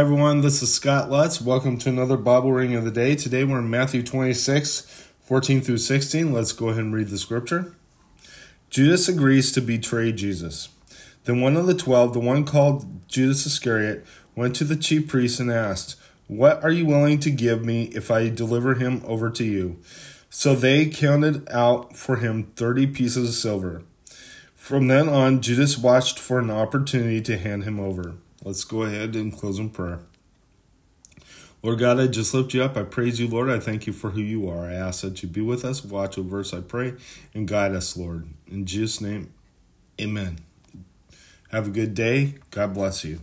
everyone, this is Scott Lutz. Welcome to another Bible reading of the day. Today we're in Matthew 26, 14 through 16. Let's go ahead and read the scripture. Judas agrees to betray Jesus. Then one of the 12, the one called Judas Iscariot, went to the chief priests and asked, "What are you willing to give me if I deliver him over to you?" So they counted out for him 30 pieces of silver. From then on, Judas watched for an opportunity to hand him over. Let's go ahead and close in prayer. Lord God, I just lift you up. I praise you, Lord. I thank you for who you are. I ask that you be with us, watch over us, I pray, and guide us, Lord. In Jesus' name, amen. Have a good day. God bless you.